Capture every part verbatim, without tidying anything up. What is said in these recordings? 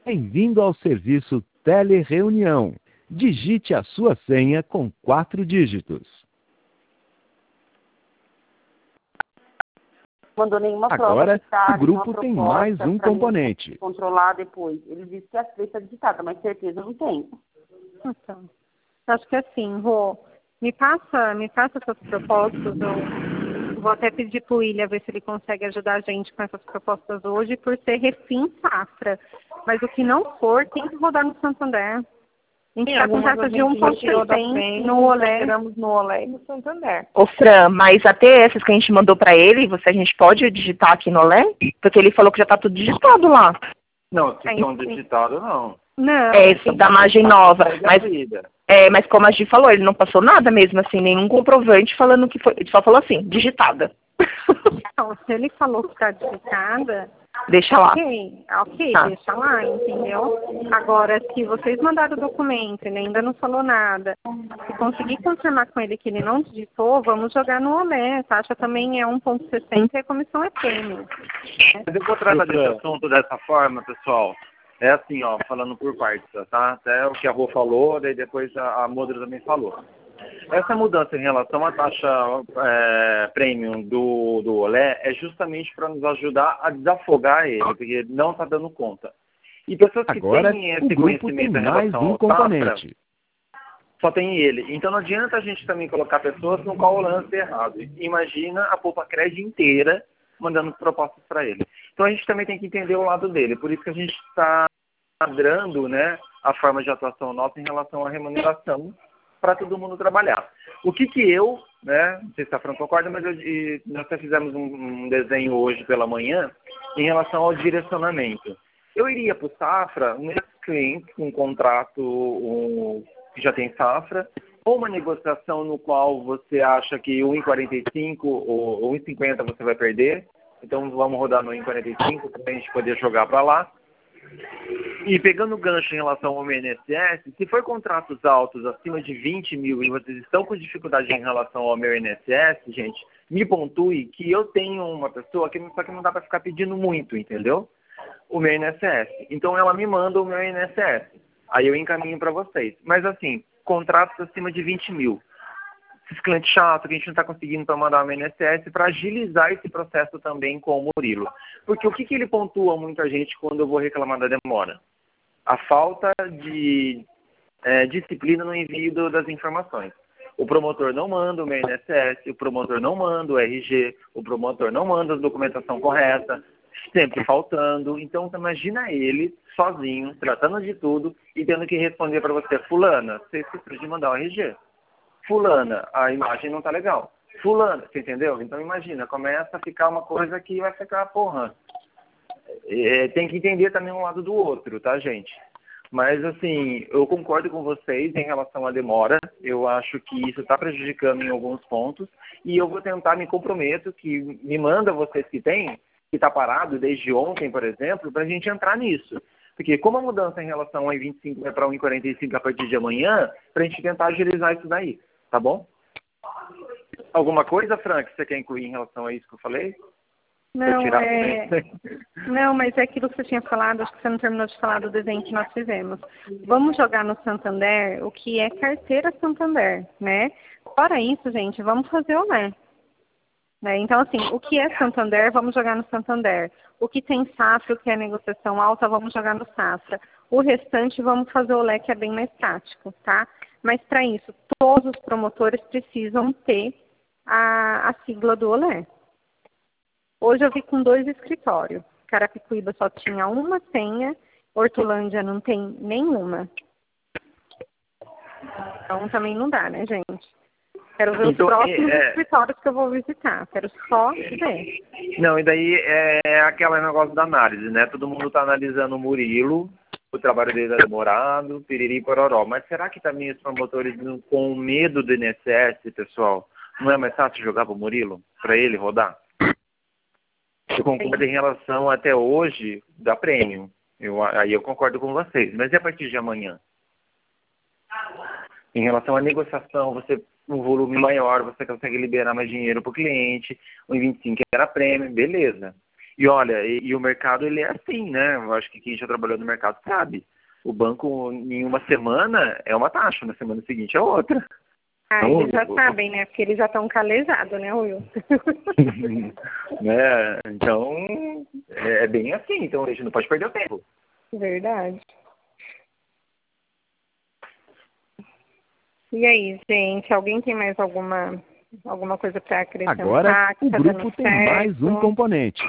Bem-vindo ao serviço Telereunião. Digite a sua senha com quatro dígitos. Mandou nenhuma prova. Agora, digitada, o grupo tem mais um componente. Controlar depois. Ele disse que a três está digitada, mas certeza não tem. Então, acho que assim, vou me passa, me passa essas propostas. Eu vou até pedir para o William ver se ele consegue ajudar a gente com essas propostas hoje, por ser refim safra. Mas o que não for, tem que rodar no Santander. A gente está com taxa de um ponto seis no Olé. no Olé e no Santander. Ô Fran, mas até essas que a gente mandou para ele, você, a gente pode digitar aqui no Olé? Porque ele falou que já está tudo digitado lá. Não, se estão digitados, não. Não. É isso, da margem nova. Mas, é, mas como a Gi falou, ele não passou nada mesmo, assim, nenhum comprovante falando que foi. Ele só falou assim, digitada. Então, se ele falou que está digitada, deixa lá. Ok, ok, tá. Deixa lá, entendeu? Agora, se vocês mandaram o documento, ele ainda não falou nada, se conseguir confirmar com ele que ele não digitou, vamos jogar no Olé. A taxa também é um ponto sessenta e a comissão é prêmio. Né? Mas eu vou tratar desse assunto dessa forma, pessoal. É assim, ó, falando por partes, tá? Até o que a Rô falou, daí depois a, a Modra também falou. Essa mudança em relação à taxa é, premium do, do Olé é justamente para nos ajudar a desafogar ele, porque não está dando conta. E pessoas que Agora, têm o esse grupo conhecimento tem em mais relação um ao componente. safra, só tem ele. Então não adianta a gente também colocar pessoas no qual o lance é errado. Imagina a Poupa Crédito inteira mandando propostas para ele. Então a gente também tem que entender o lado dele. Por isso que a gente está quadrando, né, a forma de atuação nossa em relação à remuneração para todo mundo trabalhar. O que que eu, né, não sei se a Fran concorda, mas eu, e, nós até fizemos um, um desenho hoje pela manhã em relação ao direcionamento. Eu iria para o Safra, um cliente com um contrato um, que já tem Safra, ou uma negociação no qual você acha que um vírgula quarenta e cinco ou um vírgula cinquenta você vai perder, então vamos rodar no um vírgula quarenta e cinco para a gente poder jogar para lá. E pegando o gancho em relação ao I N S S, se for contratos altos acima de vinte mil e vocês estão com dificuldade em relação ao meu I N S S, gente, me pontue que eu tenho uma pessoa que só que não dá para ficar pedindo muito, entendeu? O meu I N S S. Então ela me manda o meu I N S S. Aí eu encaminho para vocês. Mas assim, contratos acima de vinte mil. Esses clientes chatos que a gente não está conseguindo para mandar o I N S S para agilizar esse processo também com o Murilo. Porque o que, que ele pontua muita gente quando eu vou reclamar da demora? A falta de é, disciplina no envio do, das informações. O promotor não manda o meu I N S S, o promotor não manda o R G, o promotor não manda a documentação correta, sempre faltando. Então, imagina ele sozinho, tratando de tudo e tendo que responder para você, fulana, você esqueceu de mandar o R G. Fulana, a imagem não tá legal. Fulana, você entendeu? Então, imagina, começa a ficar uma coisa que vai ficar, porra... É, tem que entender também um lado do outro, tá, gente? Mas, assim, eu concordo com vocês em relação à demora. Eu acho que isso está prejudicando em alguns pontos. E eu vou tentar, me comprometo, que me manda vocês que têm, que está parado desde ontem, por exemplo, para a gente entrar nisso. Porque como a mudança em relação ao um vírgula vinte e cinco vai para um vírgula quarenta e cinco a partir de amanhã, para a gente tentar agilizar isso daí, tá bom? Alguma coisa, Fran, que você quer incluir em relação a isso que eu falei? Não, é... não, mas é aquilo que você tinha falado, acho que você não terminou de falar do desenho que nós fizemos. Vamos jogar no Santander o que é carteira Santander, né? Fora isso, gente, vamos fazer o Olé. Né? Então, assim, o que é Santander, vamos jogar no Santander. O que tem Safra, o que é negociação alta, vamos jogar no Safra. O restante, vamos fazer o Olé, que é bem mais prático, tá? Mas, para isso, todos os promotores precisam ter a, a sigla do Olé. Hoje eu vi com dois escritórios. Carapicuíba só tinha uma senha, Hortolândia não tem nenhuma. Então também não dá, né, gente? Quero ver então, os próximos é... escritórios que eu vou visitar. Quero só ver. Não, e daí é aquele negócio da análise, né? Todo mundo está analisando o Murilo, o trabalho dele é demorado, piriri e pororó. Mas será que também os promotores, com medo do I N S S, pessoal, não é mais fácil jogar para o Murilo? Para ele rodar? Eu concordo em relação até hoje da Premium. Eu, aí eu concordo com vocês. Mas e a partir de amanhã? Em relação à negociação, você um volume maior, você consegue liberar mais dinheiro para o cliente. O vinte e cinco era Premium, beleza. E olha, e, e o mercado ele é assim, né? Eu acho que quem já trabalhou no mercado sabe. O banco, em uma semana, é uma taxa, na semana seguinte é outra. Ah, Então, eles já sabem, né? Porque eles já estão calejados, né, Will? né? Então, é, é bem assim. Então, a gente não pode perder o tempo. Verdade. E aí, gente? Alguém tem mais alguma, alguma coisa para acrescentar? Agora, que o tá grupo dando tem mais certo? um componente.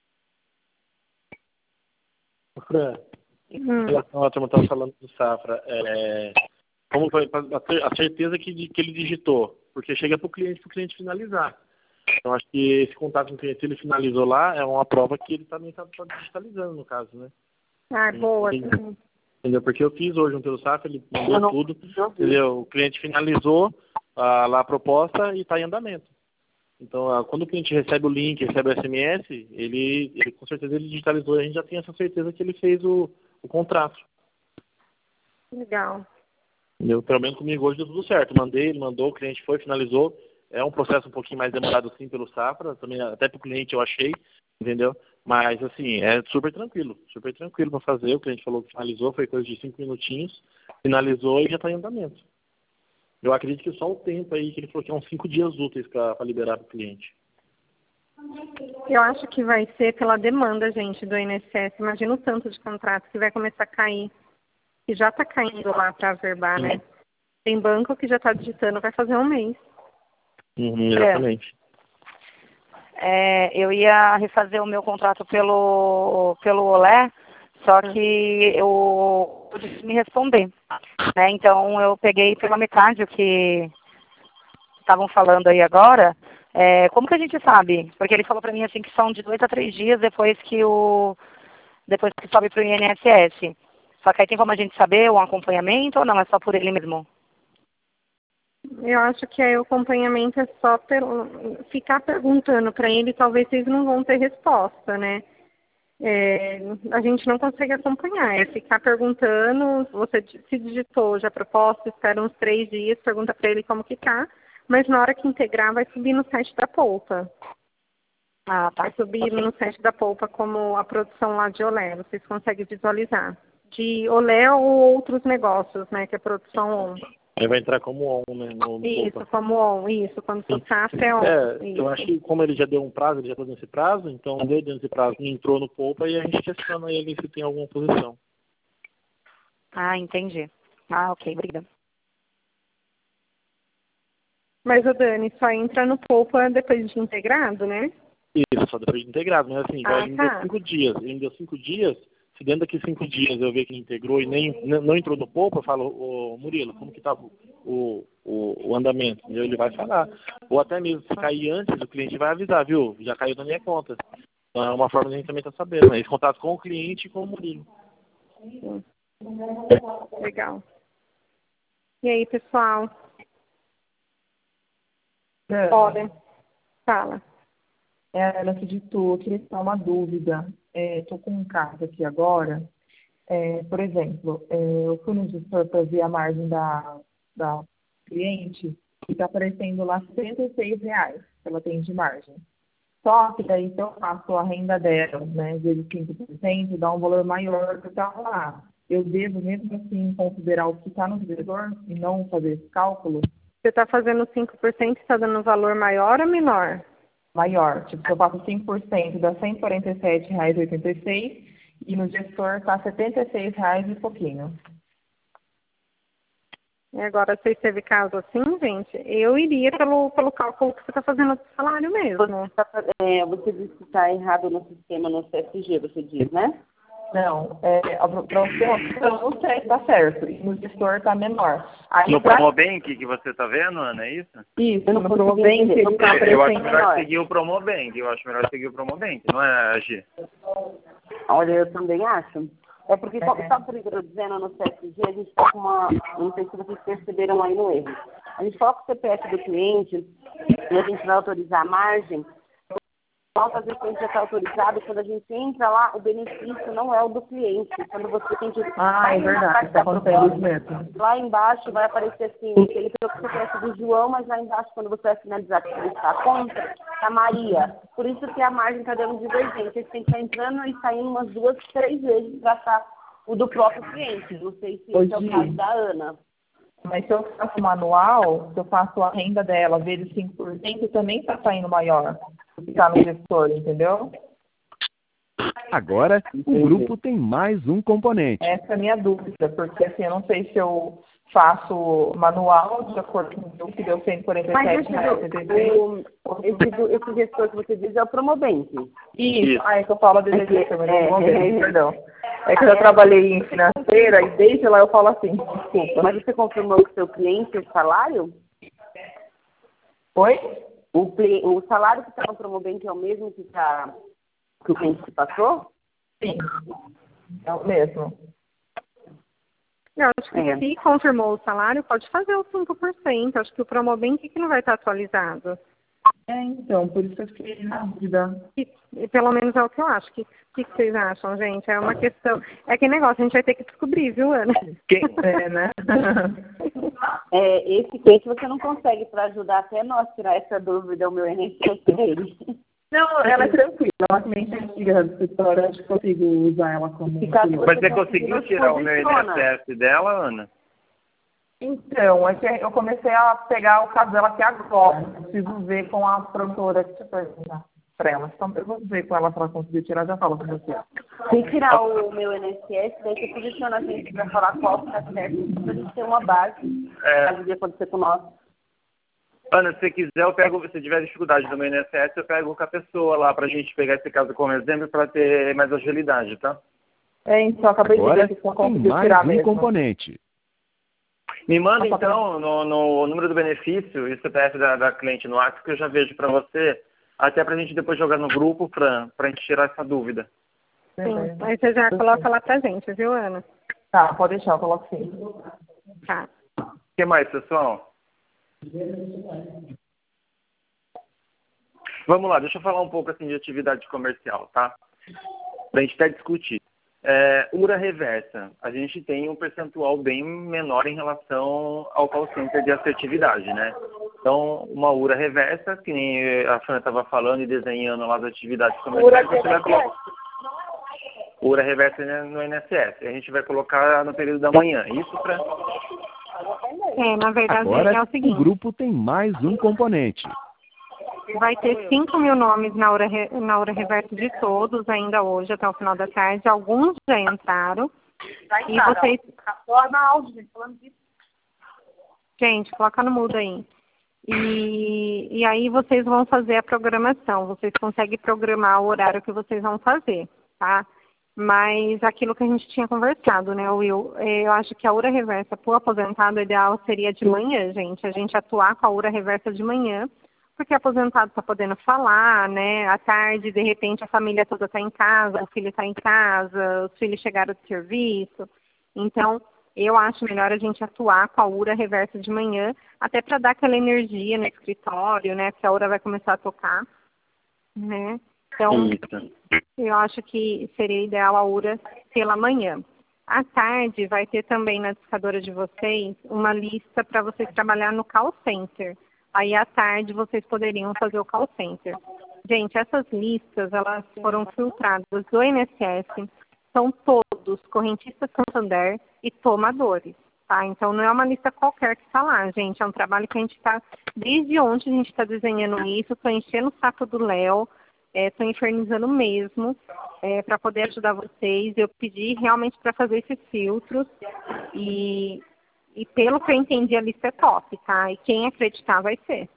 Fran, em relação ao que eu estava falando do Safra, é, como foi a certeza que, que ele digitou? Porque chega para o cliente, para o cliente finalizar. Então, acho que esse contato com o cliente, se ele finalizou lá, é uma prova que ele também está tá digitalizando, no caso, né? Ah, boa. Entendeu? Porque eu fiz hoje um pelo Safra, ele mandou não, tudo, não entendeu? O cliente finalizou ah, lá a proposta e está em andamento. Então, ah, quando o cliente recebe o link, recebe o S M S, ele, ele com certeza ele digitalizou e a gente já tem essa certeza que ele fez o, o contrato. Legal. Entendeu? Pelo menos comigo hoje deu tudo certo. Mandei, ele mandou, o cliente foi, finalizou. É um processo um pouquinho mais demorado sim pelo Safra, também até para o cliente eu achei, entendeu? Mas assim, é super tranquilo, super tranquilo para fazer. O cliente falou que finalizou, foi coisa de cinco minutinhos, finalizou e já está em andamento. Eu acredito que só o tempo aí, que ele falou que é uns cinco dias úteis para liberar para o cliente. Eu acho que vai ser pela demanda, gente, do I N S S. Imagina o tanto de contrato que vai começar a cair. Que já está caindo lá para averbar, né? Tem banco que já está digitando, vai fazer um mês. Uhum, exatamente. É, eu ia refazer o meu contrato pelo, pelo Olé, só que eu disse me responder. Né? Então eu peguei pela metade o que estavam falando aí agora. É, como que a gente sabe? Porque ele falou para mim assim que são de dois a três dias depois que o depois que sobe para o I N S S. Só que aí tem como a gente saber o acompanhamento ou não? É só por ele mesmo? Eu acho que aí o acompanhamento é só pelo, ficar perguntando para ele, talvez vocês não vão ter resposta, né? É, a gente não consegue acompanhar, é ficar perguntando, você se digitou já a proposta, espera uns três dias, pergunta para ele como que tá, mas na hora que integrar vai subir no site da Poupa. Ah, tá. Vai subir no site da Poupa como a produção lá de Olé, vocês conseguem visualizar. De Olé ou outros negócios, né, que é produção on. Aí vai entrar como on, né? No, no Isso, Poupa. como on, isso, quando for Safra é on. É, isso. eu acho que como ele já deu um prazo, ele já deu nesse prazo, então deu nesse prazo, entrou no Poupa e a gente questiona ele se tem alguma posição. Ah, entendi. Ah, ok, obrigada. Mas o Dani só entra no Poupa depois de integrado, né? Isso, só depois de integrado, mas assim, Ah, ele me tá. deu cinco dias. Ele me deu cinco dias, se dentro daqueles cinco dias eu ver que ele integrou e nem n- não entrou no Poupa, eu falo, ô Murilo, como que tá o, o, o andamento? E ele vai falar. Ou até mesmo, se cair antes, o cliente vai avisar, viu? Já caiu na minha conta. Então é uma forma de a gente também estar sabendo, né? Esse contato com o cliente e com o Murilo. Legal. E aí, pessoal? É. Podem. Fala. É, ela acreditou, eu queria tirar uma dúvida. Estou com um caso aqui agora. É, por exemplo, é, eu fui no gestor para ver a margem da, da cliente e está aparecendo lá setenta e seis reais que ela tem de margem. Só que daí se eu faço a renda dela, né, vezes cinco por cento, dá um valor maior do que está lá. Eu devo mesmo assim considerar o que está no gestor e não fazer esse cálculo? Você está fazendo cinco por cento e está dando um valor maior ou menor? Maior. Tipo, se eu faço cinco por cento dá cento e quarenta e sete reais e oitenta e seis centavos e no gestor está setenta e seis reais e pouquinho. E agora, se teve caso assim, gente, eu iria pelo, pelo cálculo que você está fazendo do salário mesmo. Você, tá, é, você disse que está errado no sistema, no C S G, você diz, né? Não, é, para o no C está certo, e no gestor está menor. Aí, No pra... Promobank que você está vendo, Ana, é isso? Isso, no Promobank ele está Eu acho aparecendo melhor menor. seguir o Promobank, eu acho melhor seguir o Promobank, não é, Agi? Olha, eu também acho. É porque, é. Sabe por que eu estou dizendo, no C S G, a gente está com uma... Não sei se vocês perceberam aí no erro. A gente coloca o C P F do cliente e a gente vai autorizar a margem Qual fazer cliente já está autorizado, quando a gente entra lá, o benefício não é o do cliente. Quando você tem que... Ah, é verdade, está acontecendo isso mesmo. Lá embaixo vai aparecer assim, ele pediu que você conhece do João, mas lá embaixo, quando você vai finalizar que está a conta, tá Maria. Por isso que a margem está dando divergente. Você tem que estar entrando e saindo umas duas, três vezes para estar o do próprio cliente. Não sei se esse é o caso da Ana. Mas se eu faço manual, se eu faço a renda dela vezes cinco por cento, também está saindo maior do que está no gestor, entendeu? Agora, o grupo tem mais um componente. Essa é a minha dúvida, porque assim, eu não sei se eu faço manual de acordo com o que deu cento e quarenta e sete reais, entendeu? Esse, esse gestor que você diz é o Promovente. Isso, Isso. Ah, é que eu falo desse gestor, mas é, não vou é, perdão. É que eu já trabalhei em financeira e desde lá eu falo assim, desculpa. Mas você confirmou com o seu cliente o salário? Oi? O, o salário que está no Promovente é o mesmo que, tá, que o cliente te passou? Sim, é o mesmo. Eu acho que é. Se confirmou o salário, pode fazer os cinco por cento. Acho que o Promovente que não vai estar atualizado. É, então, por isso que eu fiquei na dúvida. E, e pelo menos é o que eu acho. O que, que, que vocês acham, gente? É uma questão... É que negócio, a gente vai ter que descobrir, viu, Ana? Quem? É, né? é, esse cliente você não consegue, para ajudar até nós tirar essa dúvida, o meu N S S dele. Não, ela é tranquila. Ela é bem antiga do escritório, acho que consigo usar ela como... Mas você conseguiu tirar o meu N S S dela, Ana? Então, é que eu comecei a pegar o caso dela aqui agora. Preciso ver com a produtora que te perguntar para ela. Então, eu vou ver com ela se ela conseguiu tirar, já falo com você. Se tirar o meu N S S, daí você posiciona a gente para falar qual está certo, para a gente ter uma base, é. caso de acontecer com nós. Ana, se você quiser, eu pego, se tiver dificuldade no meu N S S, eu pego com a pessoa lá pra gente pegar esse caso como exemplo para ter mais agilidade, tá? É, então, acabei Agora, de ver que tem mais um mesmo. componente. Me manda, então, no, no número do benefício e o C P F da, da cliente no WhatsApp, que eu já vejo para você, até pra gente depois jogar no grupo, Fran, pra gente tirar essa dúvida. Sim, aí você já coloca lá pra gente, viu, Ana? Tá, pode deixar, eu coloco sim. Tá. O que mais, pessoal? Vamos lá, deixa eu falar um pouco assim de atividade comercial, tá? Pra gente até discutir. É, U R A reversa, a gente tem um percentual bem menor em relação ao call center de assertividade, né? Então, uma U R A reversa, que nem a Fran estava falando e desenhando lá as atividades comerciais, você vai colocar U R A reversa no N S S. A gente vai colocar no período da manhã. Isso, Fran? É, na verdade, Agora, é o seguinte. O grupo tem mais um componente. Vai ter cinco mil nomes na hora, na hora reversa de todos, ainda hoje, até o final da tarde. Alguns já entraram. Já entraram. E vocês... Só na áudio, gente, falando disso. Gente, coloca no mudo aí. E, e aí vocês vão fazer a programação. Vocês conseguem programar o horário que vocês vão fazer, tá? Mas aquilo que a gente tinha conversado, né, Will? Eu acho que a hora reversa para o aposentado, o ideal seria de manhã, gente. A gente atuar com a hora reversa de manhã, porque o aposentado está podendo falar, né? À tarde, de repente, a família toda está em casa, o filho está em casa, os filhos chegaram do serviço. Então, eu acho melhor a gente atuar com a U R A reversa de manhã, até para dar aquela energia no escritório, né? Porque a U R A vai começar a tocar, né? Então, eu acho que seria ideal a U R A pela manhã. À tarde, vai ter também na discadora de vocês uma lista para vocês trabalhar no call center. Aí, à tarde, vocês poderiam fazer o call center. Gente, essas listas, elas foram filtradas do I N S S, são todos correntistas Santander e tomadores, tá? Então, não é uma lista qualquer que está lá, gente. É um trabalho que a gente está, desde ontem a gente está desenhando isso, estou enchendo o saco do Léo, estou é, infernizando mesmo, é, para poder ajudar vocês. Eu pedi realmente para fazer esses filtros e... E pelo que eu entendi, a lista é top, tá? E quem acreditar vai ser.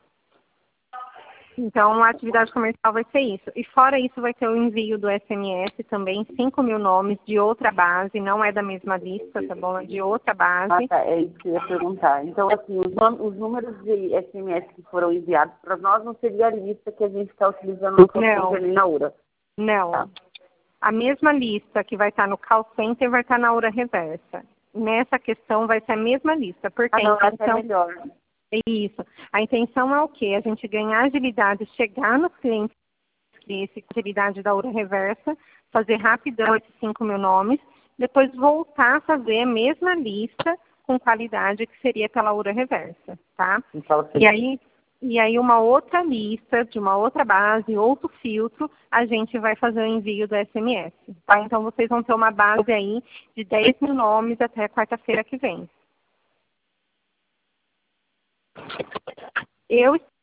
Então, a atividade comercial vai ser isso. E fora isso, vai ter o envio do S M S também, cinco mil nomes de outra base, não é da mesma lista, tá bom? É de outra base. Ah, tá. É isso que eu ia perguntar. Então, assim, os, nome, os números de S M S que foram enviados para nós não seria a lista que a gente está utilizando no call center na U R A? Não. Tá. A mesma lista que vai estar no call center vai estar na U R A reversa. Nessa questão vai ser a mesma lista, porque ah, não, a intenção... é melhor. Isso. A intenção é o quê? A gente ganhar agilidade, chegar nos clientes esse atividade da URA reversa, fazer rapidão esses cinco mil nomes, depois voltar a fazer a mesma lista com qualidade que seria pela URA reversa, tá? Então, assim, E aí, e aí uma outra lista, de uma outra base, outro filtro, a gente vai fazer o envio do S M S, tá? Então vocês vão ter uma base aí de dez mil nomes até quarta-feira que vem. Eu